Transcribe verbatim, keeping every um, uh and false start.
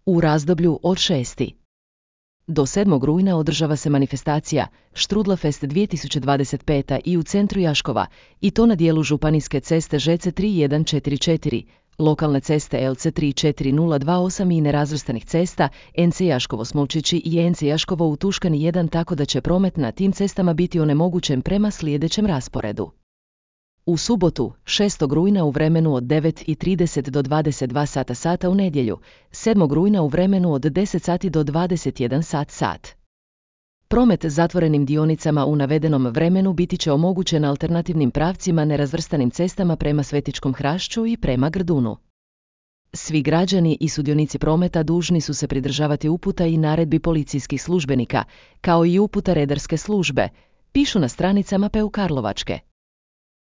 U razdoblju od šestog do sedmog rujna održava se manifestacija Štrudlafest dvije tisuće dvadeset pet. i u centru Jaškova, i to na dijelu županijske ceste Ž C tri jedan četiri četiri, lokalne ceste L C tri četiri nula dva osam i nerazvrstanih cesta N C Jaškovo Smolčići i N C Jaškovo u Tuškani jedan, tako da će promet na tim cestama biti onemogućen prema sljedećem rasporedu. U subotu, šestog rujna u vremenu od devet i trideset do dvadeset dva sata sata u nedjelju, sedmog rujna u vremenu od deset sati do dvadeset jedan sat sat. Promet zatvorenim dionicama u navedenom vremenu biti će omogućen alternativnim pravcima nerazvrstanim cestama prema Svetičkom Hrašću i prema Grdunu. Svi građani i sudionici prometa dužni su se pridržavati uputa i naredbi policijskih službenika, kao i uputa redarske službe, pišu na stranicama P U Karlovačke.